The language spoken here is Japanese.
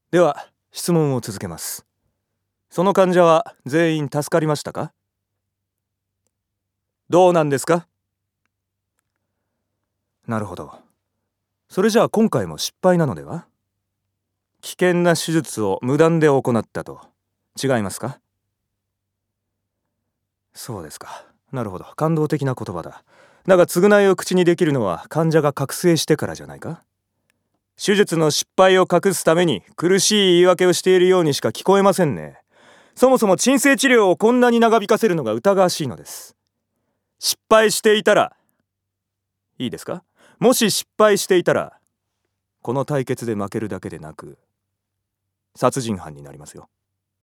では質問を続けます。その患者は全員助かりましたか？どうなんですか？なるほど。それじゃあ今回も失敗なのでは？危険な手術を無断で行ったと。違いますか？そうですか。なるほど。感動的な言葉だ。だが償いを口にできるのは患者が覚醒してからじゃないか？手術の失敗を隠すために苦しい言い訳をしているようにしか聞こえませんね。そもそも鎮静治療をこんなに長引かせるのが疑わしいのです。失敗していたら、いいですか？もし失敗していたら、この対決で負けるだけでなく殺人犯になりますよ。